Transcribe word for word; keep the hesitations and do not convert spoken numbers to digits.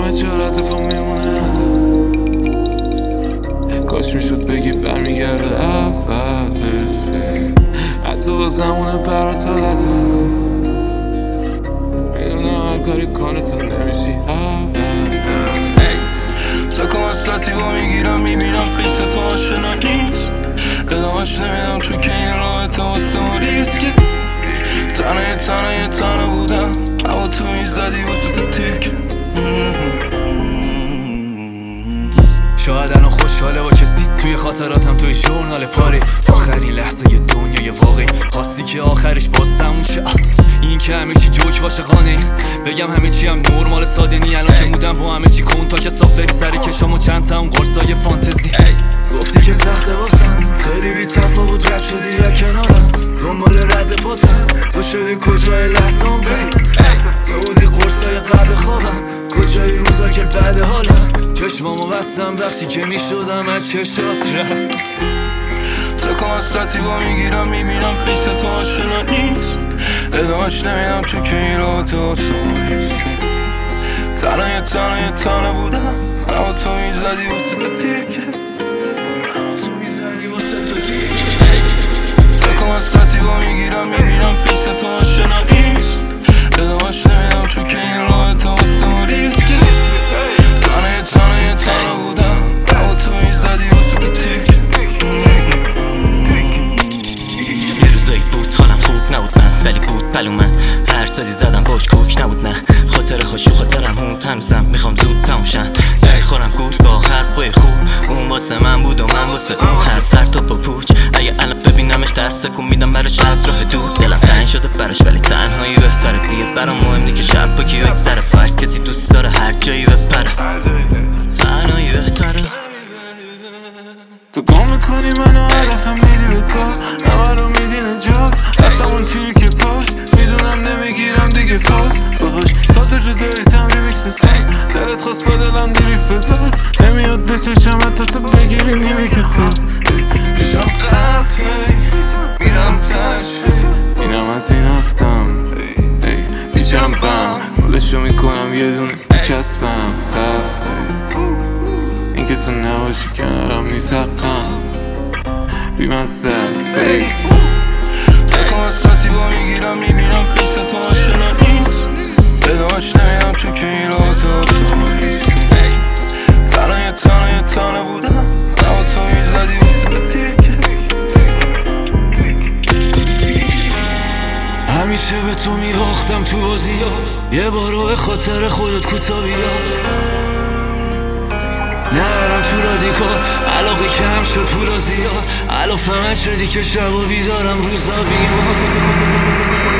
همه جرات پا میمونه کاش میشد بگی برمیگرده اولش حتی با زمونه برات عادته میدونم هر کاری کنه تو نمیشی سکم از سطی با میگیرم میبینم فیس تو آشنا نیست ادامش نمیدم چون که این رابطه واسه ما ریسکه تنه تنه تنه بودم اما تو میزدی واسه تو تیک شاید الان خوشحاله با کسی توی خاطراتم توی ژورنال پاره آخرین لحظه ی دنیای واقعی خواستی که آخرش باز تموم شه این که همه چی جوک عاشقانه بگم همه چی هم نرمال ساده نی الان که بودم با همه چی کن تا که صاف بری سر کشام و چند تا اون قرصای فانتزی گفتی که سخته واسم خیلی بی تفاوت رد شدی یا کنارم دنبال رد پاتم تو شدی کجای لحظام بی تو بودی قرصای قبل خوابم کجای روزا که بعد حالم چشمامو بستم وقتی که میشدم از چشات رد سکم از سطی با میگیرم میبینم فیس تو آشنا نیست ادامش نمیدم چون که این رابطه واسه ما ریسکه تنه تنه تنه بودم اما تو میزدی واسه تو تیکه سکم از سطی با میگیرم میبینم فیس تو آشنا نیست ادامش نمیدم چون که این رابطه واسه ما ریسکه تنه تنه تنه بودم اما تو میزدی واسه تو تیکه یه روزایی بود حالم خوب نبود من ولی بود پلو من هر سازی زدم باش کوک نبود نه خاطره هاشو خاطرم هون هنوزم میخوام زود تموم شن نمیخورم گوش با حرفای خوب اون واسه من بود و من واسه اون هر سر تا با پوچ اگه الان ببینمش دست کن میدم براش از راه دور دلم تنگ شده براش ولی تنهایی بهتره دیگه برام مهم نی که شب با کی بگذره هر کسی دوست داره هر جایی بپره تنهایی بهتره تو گم میکنی منو هدفم میدی به کار همه رو میدی نجات اصلا اون چیزی که پشت میدونم نمیگیرم دیگه فاز باهاش سازه رو داریتم ریمیکس سن دلت خواست با دلم دیری فضار نمیاد به چشم حتی تو بگیری نیمی که خواست پیشم قلب میرم تش اینم از این هفتم بیچم بم مولشو میکنم یه دونه میچسبم صف اینکه تو نباشی کنارم نیست حقم بی من سست بی سکم از سطی با میگیرم میبینم فیس تو آشنا نیست ادامش نمیدم چون که این رابطه واسه ما ریسکه تنه تنه تنه بودم اما تو میزدی واسه تو تیکه همیشه به تو میباختم تو بازی ها یه بارو به خاطر خودت کوتا بیا نرم تو رادیکال علاقه کم شد پولا زیاد الان فهمت شدی که شب و بیدارم روزا بیمار